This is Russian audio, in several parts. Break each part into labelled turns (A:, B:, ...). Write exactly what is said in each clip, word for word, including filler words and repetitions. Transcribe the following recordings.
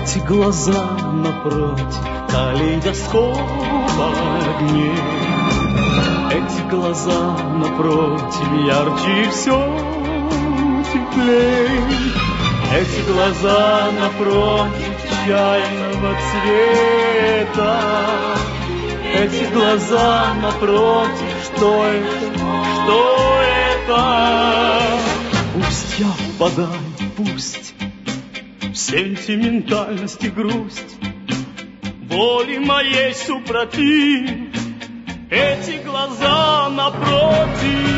A: Эти глаза напротив калейдоскопа огней. Эти глаза напротив ярче и все теплей. Эти глаза напротив чайного цвета. Эти глаза напротив, что это, что это? Пусть я впадаю, пусть в сентиментальность и грусть, воли моей супротив, эти глаза напротив.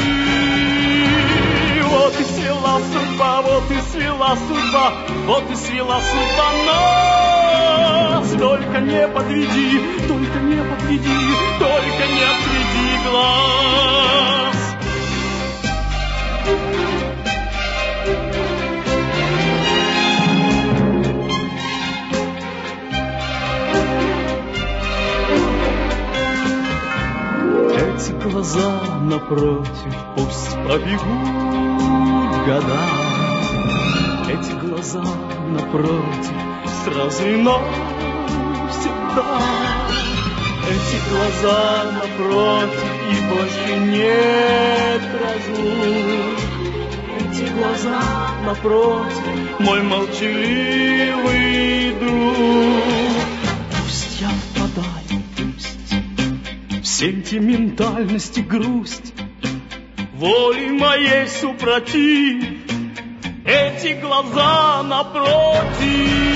A: Вот и свела судьба, вот и свела судьба, вот и свела судьба нас. Только не подведи, только не подведи, только не отведи глаз. Эти глаза напротив, пусть побегут года. Эти глаза напротив, сразу и навсегда. Эти глаза напротив, и больше нет разлук. Эти глаза напротив, мой молчаливый друг. Пусть я впадаю, пусть в сентиментальность и грусть, воли моей супротив, эти глаза напротив.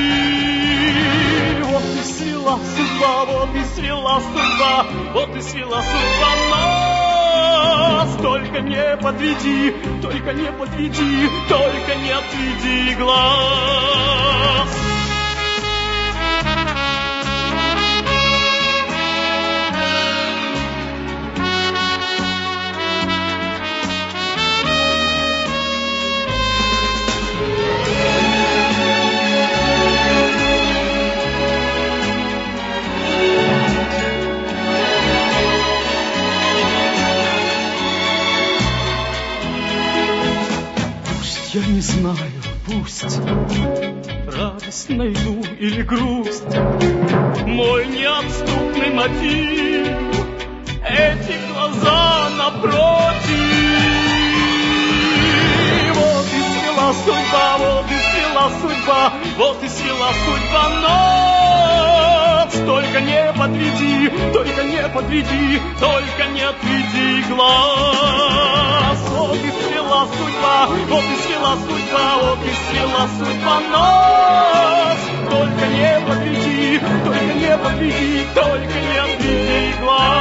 A: Вот и свела судьба, вот и свела судьба, вот и свела судьба нас. Только не подведи, только не подведи, только не отведи глаз. Я не знаю, пусть радость найду или грусть, мой неотступный мотив, эти глаза напротив. Вот и свела судьба, вот и свела судьба, вот и свела судьба нас. Только не подведи, только не подведи, только не отведи глаз. Вот и свела судьба, вот и свела судьба, вот и свела судьба нас. Только не подведи, только не подведи, только не отведи глаз.